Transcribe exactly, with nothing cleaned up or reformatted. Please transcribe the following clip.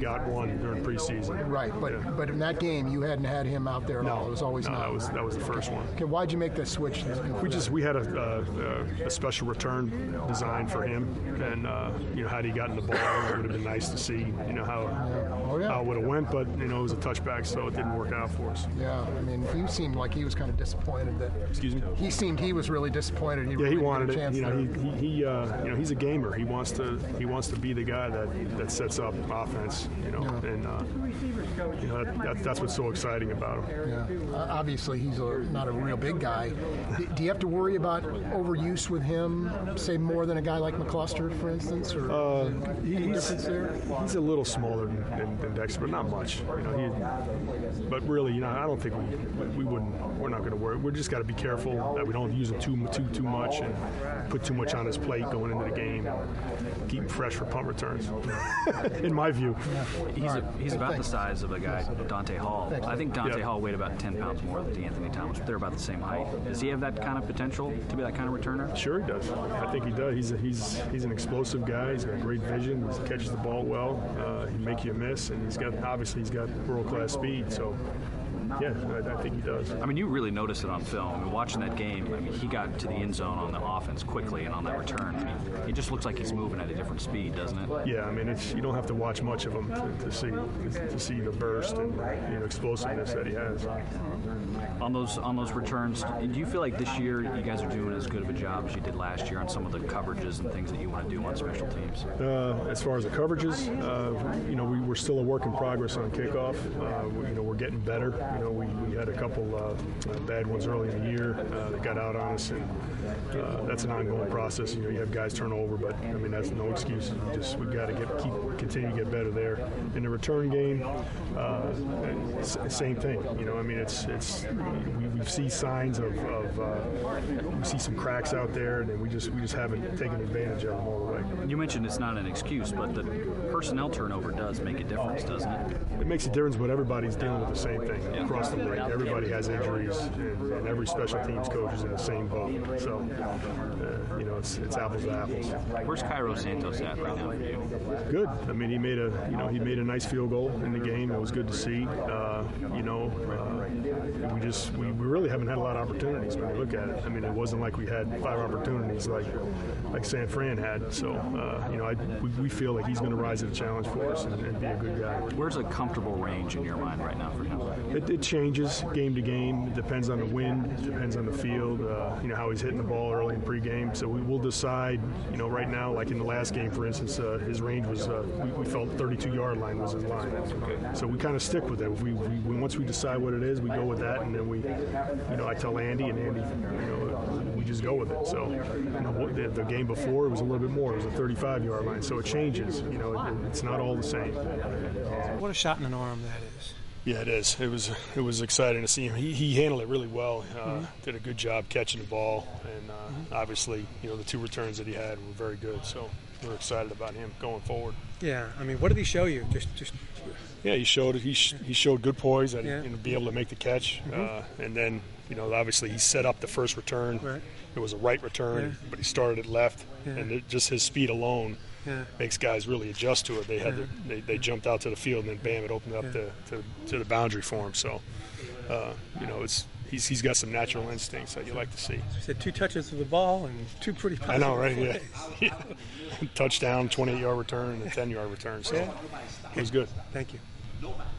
got one during preseason. Right, but yeah. but in that game, you hadn't had him out there at no, all. It was always no, not. that was that was the first one. Okay, why'd you make that switch? We just we had a, a, a special return designed for him, and uh, you know, had he gotten the ball, it would have been nice to see, you know, how yeah. Oh, yeah. how it would have went. But you know, it was a touchback, so it didn't work out for us. Yeah, I mean, he seemed like he was kind of disappointed that. Excuse me. He seemed he was really disappointed. He yeah, really he wanted didn't get a it. chance You know, there. he he, he uh, you know, he's a gamer. He wants to he wants to be the guy that that sets up offense. You know, Yeah. and uh, you know that, that, that's what's so exciting about him. Yeah, uh, obviously he's a, not a real big guy. D- do you have to worry about overuse with him, say more than a guy like McCluster, for instance, or Uh, any he's, difference there? he's a little smaller than, than, than Dexter, but not much. You know, he, but really, you know, I don't think we we wouldn't. We're not going to worry. We just got to be careful that we don't use him too too too much and put too much on his plate going into the game. Keep him fresh for punt returns. In my view, He's a, he's about Thanks. the size of a guy, Dante Hall. Thanks. I think Dante Yeah. Hall weighed about ten pounds more than DeAnthony Thomas. They're about the same height. Does he have that kind of potential to be that kind of returner? sure he does. I think he does. He's a, he's he's an explosive guy. He's got great vision. He catches the ball well. Uh, he make you a miss, and he's got obviously he's got world class speed. So. Yeah, I, I think he does. I mean, you really notice it on film. I mean, watching that game, I mean, he got to the end zone on the offense quickly, and on that return, I mean, it just looks like he's moving at a different speed, doesn't it? Yeah, I mean, it's, you don't have to watch much of him to, to see to see the burst and you know, explosiveness that he has. On those on those returns, do you feel like this year you guys are doing as good of a job as you did last year on some of the coverages and things that you want to do on special teams? Uh, as far as the coverages, uh, you know, we, we're still a work in progress on kickoff. Uh, we, you know, we're getting better. You know, we, we had a couple uh, bad ones early in the year uh, that got out on us, and uh, that's an ongoing process. You know, you have guys turn over, but I mean, that's no excuse. We just we got to get keep continue to get better there. In the return game, uh, s- same thing. You know, I mean, it's it's we, we see signs of, of uh, we see some cracks out there, and we just we just haven't taken advantage of them all the way. You mentioned it's not an excuse, but the personnel turnover does make a difference, doesn't it? It makes a difference, but everybody's dealing with the same thing across the league. Everybody has injuries, and, and every special teams coach is in the same boat. So, uh, you know, it's it's apples to apples. Where's Cairo Santos at right now for you? Good. I mean, he made a you know he made a nice field goal in the game. It was good to see. Uh, you know, uh, we just we, we really haven't had a lot of opportunities when you look at it. I mean, it wasn't like we had five opportunities like like San Fran had. So, uh, you know, I, we, we feel like he's going to rise to the challenge for us and, and be a good guy. Where's a comfortable range in your mind right now for him? It, it changes game to game. It depends on the wind. It depends on the field. Uh, you know how he's hitting the ball early in pregame. So we will decide. You know, right now, like in the last game, for instance, uh, his range was uh, we, we felt thirty-two yard line was his line. So we kind of stick with it. If we, we, we once we decide what it is, we go with that, and then we, you know, I tell Andy, and Andy, you know, we just go with it. So you know, the, the game before it was a little bit more. It was a thirty-five yard line. So it changes. You know, it, it's not all the same. What a shot in an arm that is. Yeah, it is. It was it was exciting to see him. He, he handled it really well. Uh, Mm-hmm. Did a good job catching the ball, and uh, mm-hmm. obviously, you know, the two returns that he had were very good. So we're excited about him going forward. Yeah, I mean, what did he show you? Just, just. Yeah, he showed he sh- he showed good poise and Yeah. you know, be able to make the catch, Mm-hmm. uh, and then you know obviously he set up the first return. Right. It was a right return, Yeah. but he started it left, Yeah. and it, just his speed alone. Yeah. Makes guys really adjust to it. They had Yeah. to, they, they jumped out to the field, and then bam, it opened up Yeah. to, to to the boundary for him. So, uh, you know, it's he's he's got some natural instincts that you like to see. He said two touches of the ball and two pretty. I know, right? plays. Yeah. Touchdown, twenty-eight yard return, and a ten yard return. So Yeah. it was good. Thank you.